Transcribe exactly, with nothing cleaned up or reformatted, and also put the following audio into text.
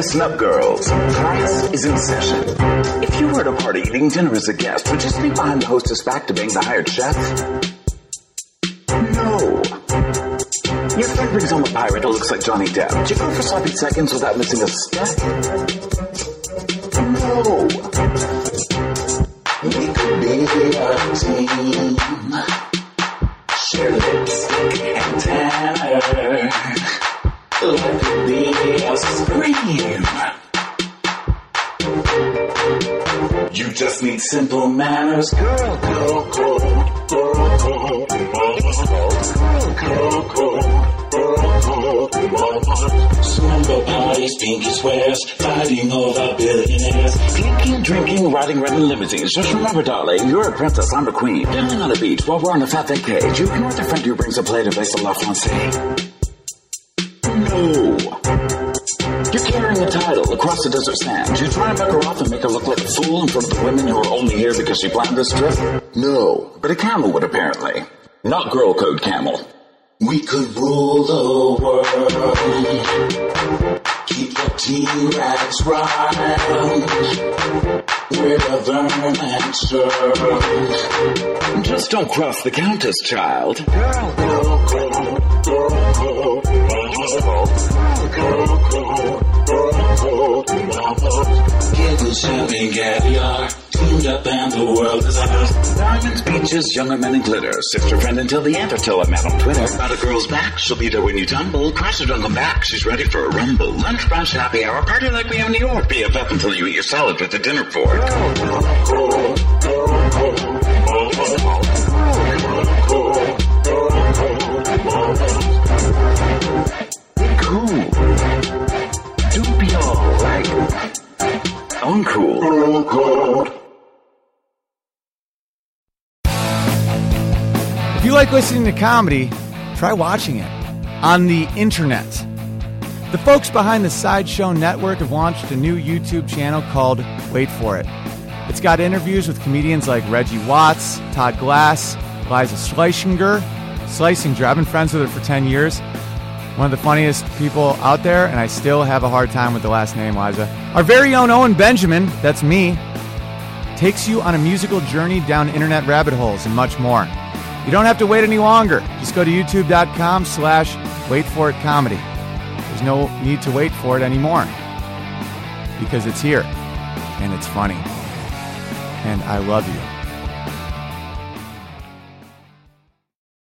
Listen up, girls. Class is in session. If you were at a party eating dinner as a guest, would you sneak behind the hostess back to bang the hired chef? No. Your friend brings home a pirate who looks like Johnny Depp. Would you go for sloppy seconds without missing a step? No. We could be a team. Share lipstick and tanner. Life could be a scream. You just need simple manners. Girl, girl, girl, girl, girl, girl, girl, girl, girl, girl. Slumber parties, pinky swears, fighting over billionaires. Drinking, drinking, riding red in limousines. Just remember, darling, you're a princess, I'm a queen. Diddling on a beach while we're on a fat vacay. You ignore the friend who brings a plate of basil la francais. No. You're carrying a title across the desert sands. You try to back her off and make her look like a fool in front of the women who are only here because she planned this trip? No. But a camel would, apparently. Not girl code camel. We could rule the world. Keep the T-Rex round. We're the Vernon and Sherm. Just don't cross the Countess, child. Girl, girl, girl, girl, girl. Give me champagne caviar, teamed up and the world is ours. Diamonds, beaches, younger men and glitter. Sister friend until the end, until I met on Twitter. Got a girl's back, she'll be there when you tumble. Crash her, don't come back, she's ready for a rumble. Lunch, brunch, happy hour, party like we have in New York. B F F until you eat your salad with the dinner fork. Cool. Don't be all like uncool. If you like listening to comedy, try watching it on the internet. The folks behind the Sideshow Network have launched a new YouTube channel called Wait For It. It's got interviews with comedians like Reggie Watts, Todd Glass, Liza Schlesinger. Schlesinger, I've been friends with her for ten years. One of the funniest people out there, and I still have a hard time with the last name, Liza. Our very own Owen Benjamin, that's me, takes you on a musical journey down internet rabbit holes and much more. You don't have to wait any longer. Just go to youtube.com slash wait for it comedy. There's no need to wait for it anymore because it's here and it's funny. And I love you.